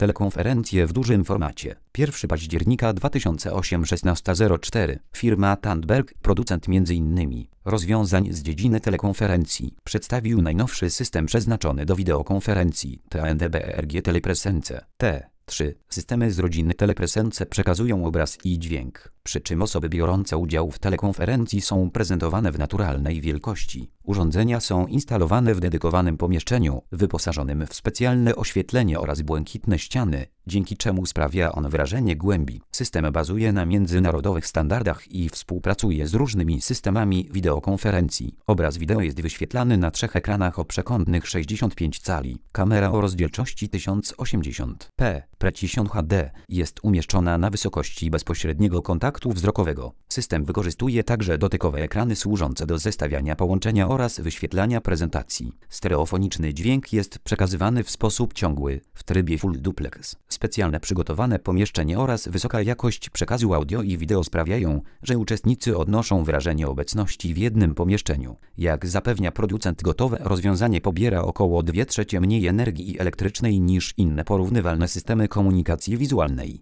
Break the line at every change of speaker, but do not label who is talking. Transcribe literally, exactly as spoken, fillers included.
Telekonferencje w dużym formacie. pierwszego października dwa tysiące osiemnastego szesnaście zero cztery. Firma Tandberg, producent między innymi rozwiązań z dziedziny telekonferencji, przedstawił najnowszy system przeznaczony do wideokonferencji Tandberg Telepresence T trzy. Systemy z rodziny Telepresence przekazują obraz i dźwięk, przy czym osoby biorące udział w telekonferencji są prezentowane w naturalnej wielkości. Urządzenia są instalowane w dedykowanym pomieszczeniu, wyposażonym w specjalne oświetlenie oraz błękitne ściany, dzięki czemu sprawia on wrażenie głębi. System bazuje na międzynarodowych standardach i współpracuje z różnymi systemami wideokonferencji. Obraz wideo jest wyświetlany na trzech ekranach o przekątnych sześćdziesiąt pięć cali. Kamera o rozdzielczości tysiąc osiemdziesiąt p Precision H D jest umieszczona na wysokości bezpośredniego kontaktu wzrokowego. System wykorzystuje także dotykowe ekrany służące do zestawiania połączenia oraz wyświetlania prezentacji. Stereofoniczny dźwięk jest przekazywany w sposób ciągły, w trybie Full Duplex. Specjalne przygotowane pomieszczenie oraz wysoka jakość przekazu audio i wideo sprawiają, że uczestnicy odnoszą wrażenie obecności w jednym pomieszczeniu. Jak zapewnia producent, gotowe rozwiązanie pobiera około dwie trzecie mniej energii elektrycznej niż inne porównywalne systemy komunikacji wizualnej.